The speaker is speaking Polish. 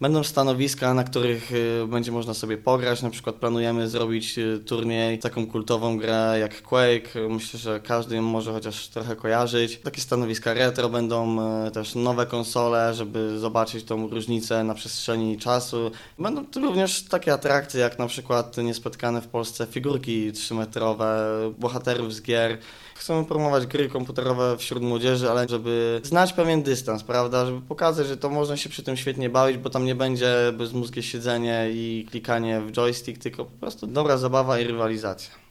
Będą stanowiska, na których będzie można sobie pograć. Na przykład planujemy zrobić turniej, taką kultową grę jak Quake. Myślę, że każdy ją może chociaż trochę kojarzyć. Takie stanowiska retro, będą też nowe konsole, żeby zobaczyć tą różnicę na przestrzeni czasu. Będą tu również takie atrakcje jak na przykład niespotkane w Polsce figurki 3-metrowe, bohaterów z gier. Chcemy promować gry komputerowe wśród młodzieży, ale żeby znać pewien dystans, prawda? Żeby pokazać, że to można się przy tym świetnie bawić, bo tam nie będzie bezmózgie siedzenie i klikanie w joystick, tylko po prostu dobra zabawa i rywalizacja.